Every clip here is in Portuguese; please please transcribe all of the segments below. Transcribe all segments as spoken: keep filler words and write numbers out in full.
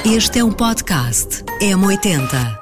Este é um podcast M oitenta.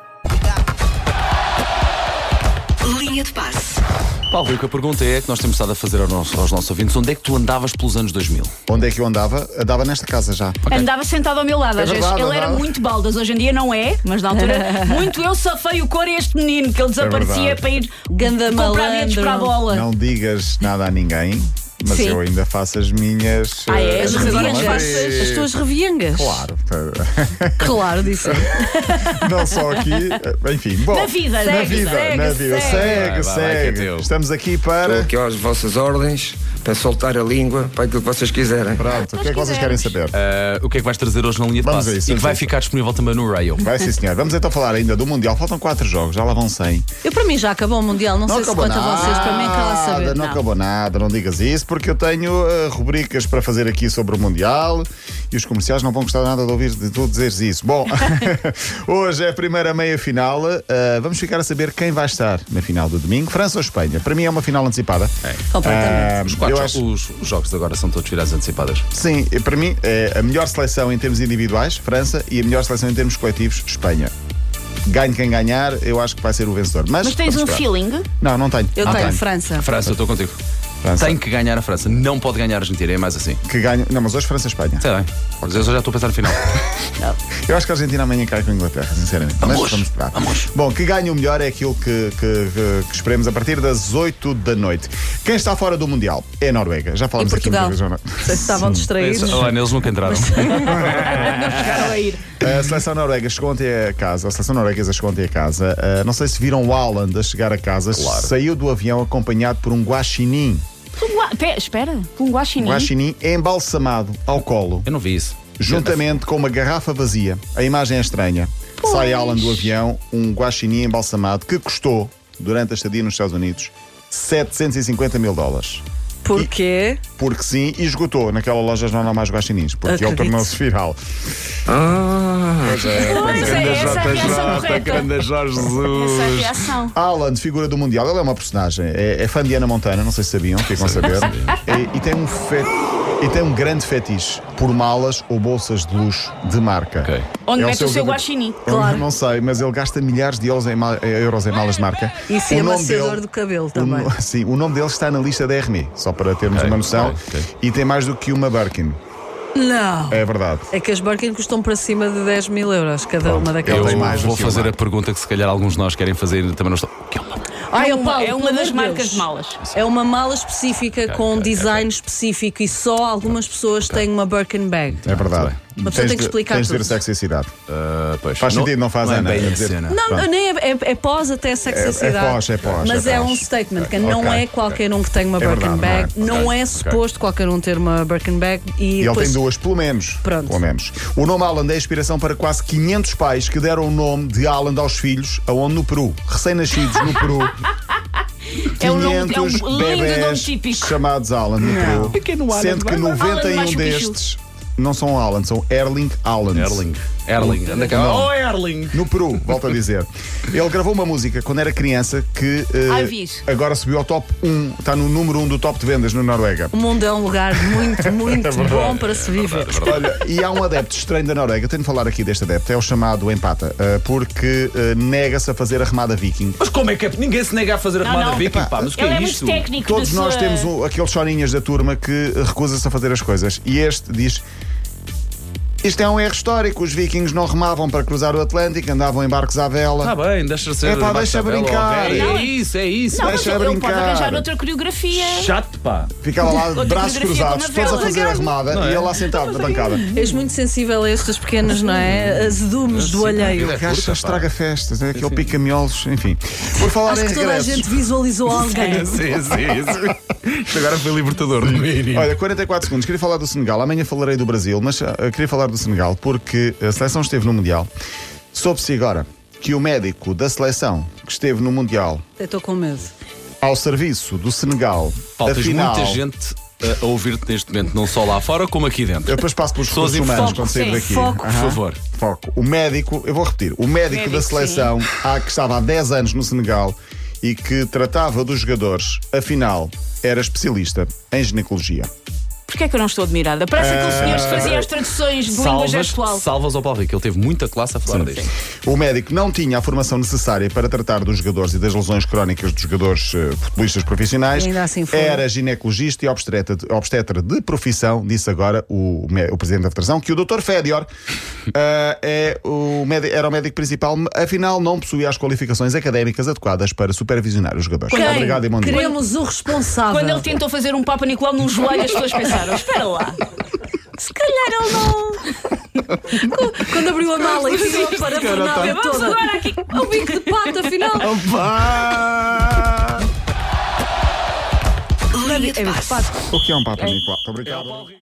Linha de passe. Paulo, o que a pergunta é que nós temos estado a fazer aos nossos, aos nossos ouvintes: onde é que tu andavas pelos anos dois mil? Onde é que eu andava? Andava nesta casa já. Okay. Andava sentado ao meu lado, às é vezes. verdade, Ele era verdade. muito baldas, hoje em dia não é, mas na altura, muito eu safei o cor a este menino, que ele desaparecia verdade. para ir Ganda comprar bilhetes para a bola. Não digas nada a ninguém, mas Sim. eu ainda faço as minhas. Ah, é? eh, As as minhas reviangas? memórias. As tuas reviangas. Claro. Claro, disse. Não só aqui, enfim. Bom, Na vida, na segue, vida, segue, na vida. segue. Segue, Vai, vai, vai, que é segue. teu. Estamos aqui Estou para. aqui às vossas ordens para soltar a língua para aquilo que vocês quiserem. Pronto, o que é que vocês querem saber? Uh, o que é que vais trazer hoje na linha de Vamos passe? a isso, E que vamos vai a isso. ficar disponível também no Rail. Vai sim, senhor. Vamos então falar ainda do Mundial. Faltam quatro jogos, já lá vão cem. Eu, para mim, já acabou o Mundial. Não, Não sei se acabou quanto a vocês. Para mim, cala a saber. Não, não acabou nada, não digas isso, porque eu tenho uh, rubricas para fazer aqui sobre o Mundial e os comerciais não vão gostar nada de ouvir de tu dizeres isso. Bom, hoje é a primeira meia-final. Uh, vamos ficar a saber quem vai estar na final do domingo. França ou Espanha? Para mim é uma final antecipada. Completamente. Uh, Os, quatro, eu acho- os, os jogos de agora são todos virados antecipadas. Sim, e para mim é a melhor seleção em termos individuais, França, e a melhor seleção em termos coletivos, Espanha. Ganhe quem ganhar, eu acho que vai ser o vencedor. Mas, Mas tens vamos um esperar. feeling? Não, não tenho. Eu não tenho França. França, eu estou contigo. França. Tem que ganhar a França, não pode ganhar a Argentina, é mais assim. Que ganhe. Não, mas hoje França-Espanha. Está bem, mas eu já estou a pensar no final. Eu acho que a Argentina amanhã cai com a Inglaterra, sinceramente. Vamos, Mas vamos esperar. vamos. Bom, que ganhe o melhor é aquilo que, que, que, que esperemos a partir das oito da noite. Quem está fora do Mundial é a Noruega. Já E falamos aqui Portugal. muitas vezes. Não sei se estavam distraídos. Olha, eles nunca entraram. Não chegaram a ir. A seleção noruega chegou ontem a casa. A seleção norueguesa chegou ontem a casa. Uh, não sei se viram o Haaland a chegar a casa. Claro. Saiu do avião acompanhado por um guaxinim. Um gua... Pé, espera, um guaxinim. Um guaxinim embalsamado ao colo, Eu não vi isso. juntamente com uma garrafa vazia. A imagem é estranha. Sai Haaland do avião, um guaxinim embalsamado que custou, durante a estadia nos Estados Unidos, setecentos e cinquenta mil dólares. Porquê? Porque sim, e esgotou. Naquela loja já não há mais guaxinins, porque ele Acredito. tornou-se viral. Ah, Pois é, Pois é, essa é a reação correta. grande Jorge Essa é a Jesus. reação. Haaland, figura do Mundial, ele é uma personagem. É, é fã de Ana Montana, não sei se sabiam, ficam a saber. E, e tem um fe... e tem um grande fetiche por malas ou bolsas de luxo de marca. Ok. Onde É o mete seu o seu gabinete. guaxinim? Claro. Não sei, mas ele gasta milhares de euros em, ma- euros em malas de marca. Isso O é nome amaciador dele- do cabelo o também. no- Sim, o nome dele está na lista da R M E, só para termos Ok, uma noção. ok, ok. E tem mais do que uma Birkin. Não. É verdade. É que as Birkin custam para cima de dez mil euros cada uma Ele daquelas. tem mais do Eu vou que fazer uma. a pergunta que se calhar alguns de nós querem fazer e ainda também não estão. O que é uma? Ai, É ó, uma- Paulo, é uma pelo das amor de marcas Deus. de malas. É uma mala específica com um ok, design específico e só algumas pessoas têm uma Birkin bag. É verdade. Uma pessoa tem que de- explicar tens de ver tudo. a sexualidade. Ah, pois. Faz sentido, não faz, não é Ana? bem A a dizer- cena. Não, Pronto. nem é, é, é pós até a sexicidade. É- é pós, é pós, Mas é é, pós. um statement que não Ok, é qualquer um que tem uma É Birkin verdade, bag. não Não Ok, é suposto qualquer um ter uma Birkin bag. E, E ele depois... tem duas, pelo menos. Pronto. Pelo menos. O nome Haaland é inspiração para quase quinhentos pais que deram o nome de Haaland aos filhos, aonde no Peru. Recém-nascidos no Peru. É um nome- é um quinhentos lindo nome bebés típico. chamados Haaland no Peru. Pequeno Haaland, Sendo que vai, vai, vai. noventa e um Haaland mais destes não são Haaland, são Erling Haaland. Erling. Erling. Anda cá. Não. Oh, Erling. No Peru, volto a dizer. Ele gravou uma música quando era criança que eh, Ai, vi isso. agora subiu ao top um, está no número um do top de vendas na Noruega. O mundo é um lugar muito, muito bom para se viver. Olha, e há um adepto estranho da Noruega, tenho de falar aqui deste adepto, é o chamado empata, eh, porque eh, nega-se a fazer a remada viking. Mas como é que é? Ninguém se nega a fazer a Não, remada não. viking, Epá, pá. Mas o que Ele é é isto? muito técnico. Todos da nós sua- temos o- aqueles chorinhas da turma que recusa-se a fazer as coisas. E este diz: isto é um erro histórico, os vikings não remavam para cruzar o Atlântico, andavam em barcos à vela. Está bem, deixa ser. É pá, bate deixa a vela, brincar. ok. Não, É isso, é isso. Não, mas Deixa ele, ele pode brincar. arranjar outra coreografia. Chato, pá. Ficava lá, Outra braços coreografia cruzados, com uma todos a vela. fazer a remada Não é? e ele lá sentado na bancada. És muito sensível a estes pequenos, não é? Azedumes do Sim, alheio. é Que acha curta, pá. estraga festas, é aquele pica-miolos, enfim. Por falar Acho em que toda a regressos. gente visualizou alguém. Sim, sim, sim. Isto agora foi libertador, no mínimo. Olha, quarenta e quatro segundos. Queria falar do Senegal. Amanhã falarei do Brasil, mas ah, queria falar do Senegal porque a seleção esteve no Mundial. Soube-se agora que o médico da seleção que esteve no Mundial Eu estou com medo. ao serviço do Senegal, Paulo, tens afinal, muita gente a, a ouvir-te neste momento, não só lá fora como aqui dentro. eu depois passo pelos Pessoas recursos em humanos foco, quando sair sim. daqui. Foco, Por Aham. favor. Foco. O médico, eu vou repetir, o médico, Médico, da seleção há, que estava há dez anos no Senegal e que tratava dos jogadores, afinal, era especialista em ginecologia. Porquê é que eu não estou admirada? Parece aquele Ah, senhor que fazia as traduções de língua Salvas, gestual. salvas ao Paulo Rico, ele teve muita classe a falar disto. O médico não tinha a formação necessária para tratar dos jogadores e das lesões crónicas dos jogadores uh, futebolistas profissionais. E ainda assim foi. Era ginecologista e obstetra de, obstetra de profissão, disse agora o, o presidente da Federação, que o doutor Fédior uh, é o médico, era o médico principal, afinal não possuía as qualificações académicas adequadas para supervisionar os jogadores. Quem? Obrigado e bom dia. Queremos o responsável. Quando ele tentou fazer um Papa Nicolau num joelho, as pessoas pensaram: espera lá. Se calhar ele não. Quando abriu a mala e virou para a fornalha Vamos toda. agora aqui. O bico de pato, afinal. Opa! Linha de É bico de passe. pato. O que é um Papa Nicolau? Obrigado.